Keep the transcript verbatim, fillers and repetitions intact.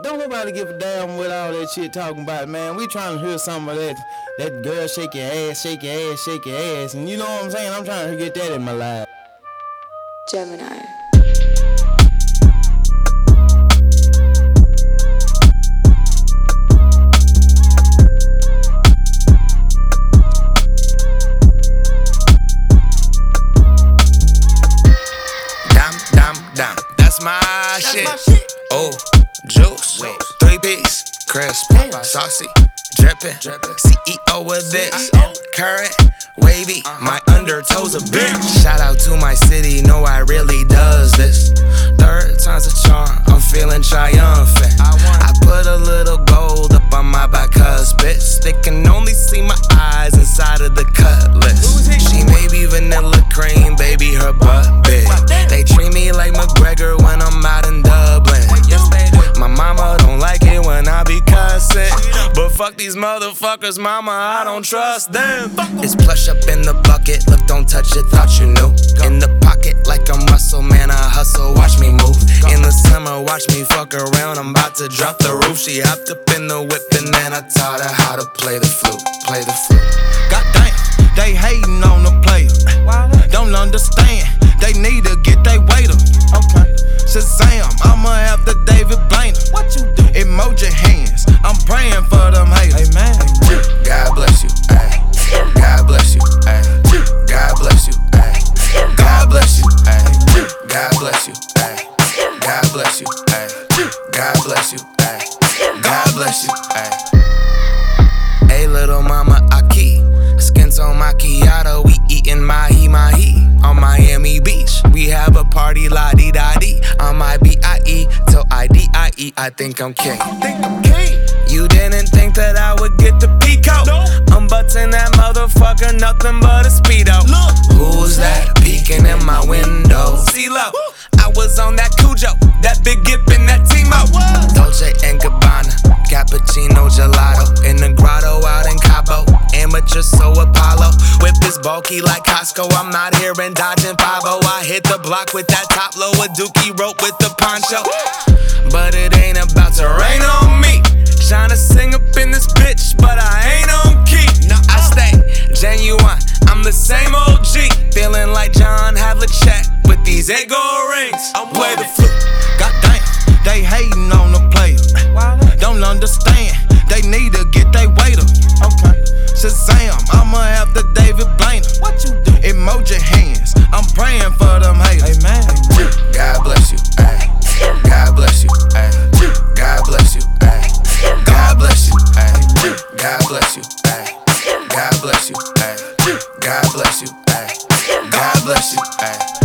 don't nobody give a damn what all that shit talking about, man. We trying to hear some of that, that girl shake your ass, shake your ass, shake your ass. And you know what I'm saying? I'm trying to get that in my life. Gemini. Down, that's my That's shit. my shit. Oh, juice, Wait. three piece, crisp, Damn. saucy, drippin', C E O with this, current, wavy, my undertoes a bitch. Shout out to my city, know I really does this. Third time's a charm, I'm feeling triumphant. I put a little gold up on my bicuspid. They can only see my eyes inside of the cutlass. She may be vanilla cream, baby, her butt big. They treat me like McGregor when I'm out in Dublin. My mama don't like it when I be cussing, but fuck these motherfuckers, mama, I don't trust them. It's plush up in the bucket, look, don't touch it, thought you knew. In the pocket like I'm Russell, man, I hustle, watch me move. In the summer, watch me fuck around, I'm about to drop the roof. She hopped up in the whip and then I taught her how to play the flute, play the flute. Goddamn, they hating on the player. Don't understand, they need to get they weight up. Okay. Shazam, I'ma have the David Blaine. What you do? Emoji hands, I'm praying for them haters. Amen. God bless you, ayy. God bless you, ayy. God bless you, ayy. God bless you, ayy. God bless you, ayy. God bless you, ayy. God bless you, ayy. God bless you, ayy. Hey, little mama, Aki. Skin tone macchiato, we eatin' mahi mahi on Miami Beach. We have a party la-di-da-di on my B I E till I D I E. I think I'm king. Think I'm king. You didn't think that I would get the peacoat? No. I'm buttin' that motherfucker, nothing but a speedo. Look. Who's that peeking in my window? C-Lo, I was on that Cujo, that big gip in that Timo. Dolce and Gabbana, cappuccino gelato in the grotto out in Cabo. Amateur, so Apollo. Whip is bulky like Costco. I'm not here and dodging five oh. I hit the block with that top low, a dookie rope with the poncho. But it ain't about to rain on me. Tryna sing up in this bitch, but I ain't on key. I stay genuine, I'm the same O G. Feeling like John Havlicek with these ego rings. I'm play the flute. Goddamn, they hating on the player. Don't understand, they need to get they weight up. Okay. Shazam, I'ma have the David Blaine. What you do? Emoji hands, I'm praying for them haters. Amen. God bless you, ayy. God bless you, ayy. God bless you, ayy. God bless you, ayy. God bless you, ayy. God bless you, ayy. God bless you, ayy. God bless you, ayy.